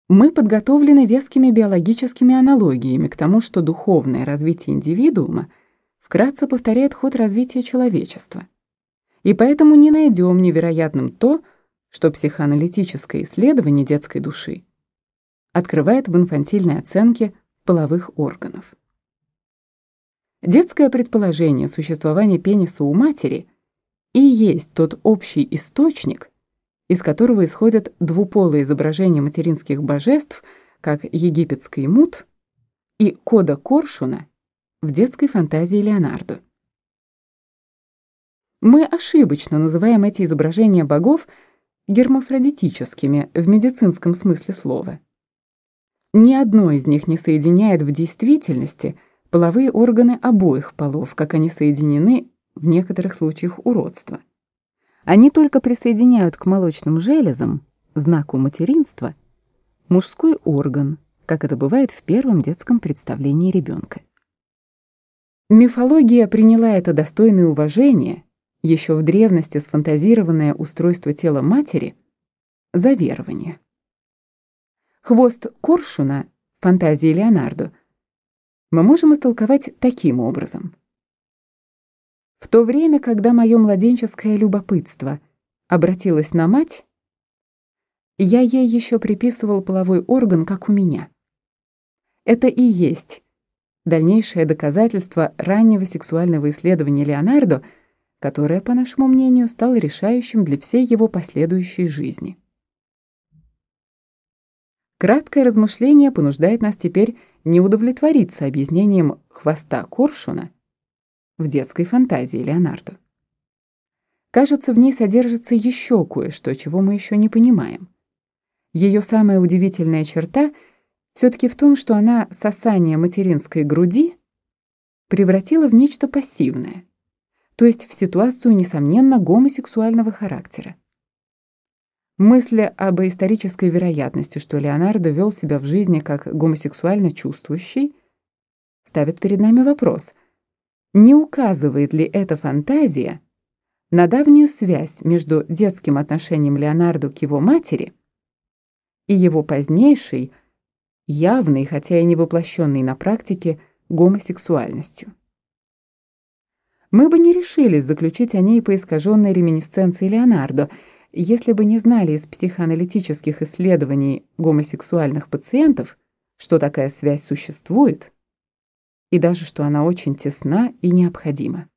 Мы подготовлены вескими биологическими аналогиями к тому, что духовное развитие индивидуума вкратце повторяет ход развития человечества. И поэтому не найдем невероятным то, что психоаналитическое исследование детской души открывает в инфантильной оценке половых органов. Детское предположение существования пениса у матери и есть тот общий источник, из которого исходят двуполые изображения материнских божеств, как египетский Мут и кода Коршуна в детской фантазии Леонардо. Мы ошибочно называем эти изображения богов гермафродитическими в медицинском смысле слова. Ни одно из них не соединяет в действительности половые органы обоих полов, как они соединены в некоторых случаях уродства. Они только присоединяют к молочным железам, знаку материнства, мужской орган, как это бывает в первом детском представлении ребенка. Мифология приняла это достойное уважения, еще в древности сфантазированное устройство тела матери, за верование. Хвост Коршуна в фантазии Леонардо мы можем истолковать таким образом. В то время, когда мое младенческое любопытство обратилось на мать, я ей еще приписывал половой орган, как у меня. Это и есть дальнейшее доказательство раннего сексуального исследования Леонардо, которое, по нашему мнению, стало решающим для всей его последующей жизни. Краткое размышление понуждает нас теперь не удовлетвориться объяснением хвоста Коршуна в детской фантазии Леонардо. Кажется, в ней содержится еще кое-что, чего мы еще не понимаем. Ее самая удивительная черта все-таки в том, что она сосание материнской груди превратила в нечто пассивное, то есть в ситуацию, несомненно, гомосексуального характера. Мысль об исторической вероятности, что Леонардо вел себя в жизни как гомосексуально чувствующий, ставит перед нами вопрос: не указывает ли эта фантазия на давнюю связь между детским отношением Леонардо к его матери и его позднейшей, явной, хотя и не воплощенной на практике, гомосексуальностью? Мы бы не решились заключить о ней по искаженной реминисценции Леонардо, если бы не знали из психоаналитических исследований гомосексуальных пациентов, что такая связь существует, и даже что она очень тесна и необходима.